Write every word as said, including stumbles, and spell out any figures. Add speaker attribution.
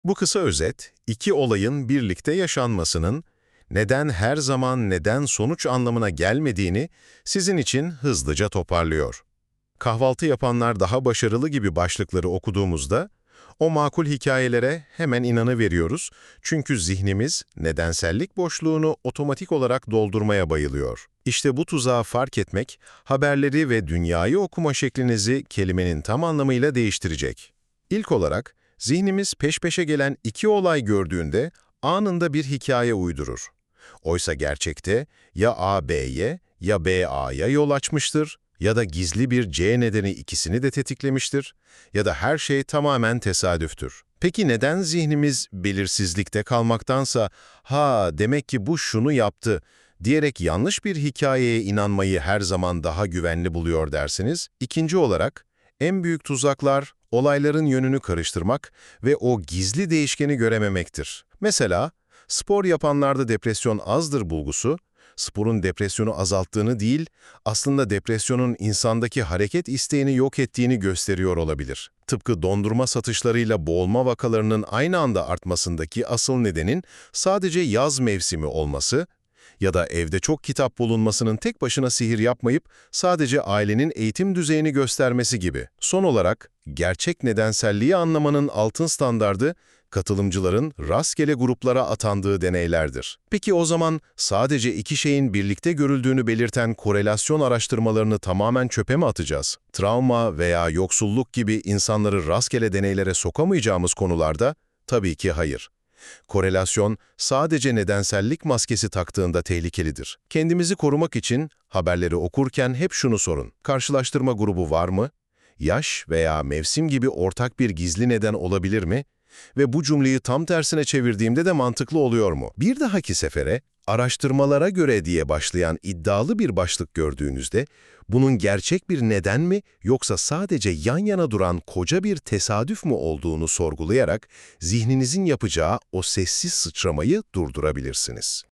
Speaker 1: Bu kısa özet, iki olayın birlikte yaşanmasının neden her zaman neden sonuç anlamına gelmediğini sizin için hızlıca toparlıyor. Kahvaltı yapanlar daha başarılı gibi başlıkları okuduğumuzda, o makul hikayelere hemen inanıveriyoruz çünkü zihnimiz nedensellik boşluğunu otomatik olarak doldurmaya bayılıyor. İşte bu tuzağı fark etmek, haberleri ve dünyayı okuma şeklinizi kelimenin tam anlamıyla değiştirecek. İlk olarak, zihnimiz peş peşe gelen iki olay gördüğünde anında bir hikaye uydurur. Oysa gerçekte ya A B'ye ya B A'ya yol açmıştır, ya da gizli bir C nedeni ikisini de tetiklemiştir, ya da her şey tamamen tesadüftür. Peki neden zihnimiz belirsizlikte kalmaktansa, ha demek ki bu şunu yaptı, diyerek yanlış bir hikayeye inanmayı her zaman daha güvenli buluyor dersiniz? İkinci olarak, en büyük tuzaklar, olayların yönünü karıştırmak ve o gizli değişkeni görememektir. Mesela, spor yapanlarda depresyon azdır bulgusu, sporun depresyonu azalttığını değil, aslında depresyonun insandaki hareket isteğini yok ettiğini gösteriyor olabilir. Tıpkı dondurma satışlarıyla boğulma vakalarının aynı anda artmasındaki asıl nedenin sadece yaz mevsimi olması ya da evde çok kitap bulunmasının tek başına sihir yapmayıp sadece ailenin eğitim düzeyini göstermesi gibi. Son olarak, gerçek nedenselliği anlamanın altın standardı, katılımcıların rastgele gruplara atandığı deneylerdir. Peki o zaman sadece iki şeyin birlikte görüldüğünü belirten korelasyon araştırmalarını tamamen çöpe mi atacağız? Travma veya yoksulluk gibi insanları rastgele deneylere sokamayacağımız konularda tabii ki hayır. Korelasyon sadece nedensellik maskesi taktığında tehlikelidir. Kendimizi korumak için haberleri okurken hep şunu sorun: karşılaştırma grubu var mı? Yaş veya mevsim gibi ortak bir gizli neden olabilir mi? Ve bu cümleyi tam tersine çevirdiğimde de mantıklı oluyor mu? Bir dahaki sefere, araştırmalara göre diye başlayan iddialı bir başlık gördüğünüzde, bunun gerçek bir neden mi yoksa sadece yan yana duran koca bir tesadüf mü olduğunu sorgulayarak zihninizin yapacağı o sessiz sıçramayı durdurabilirsiniz.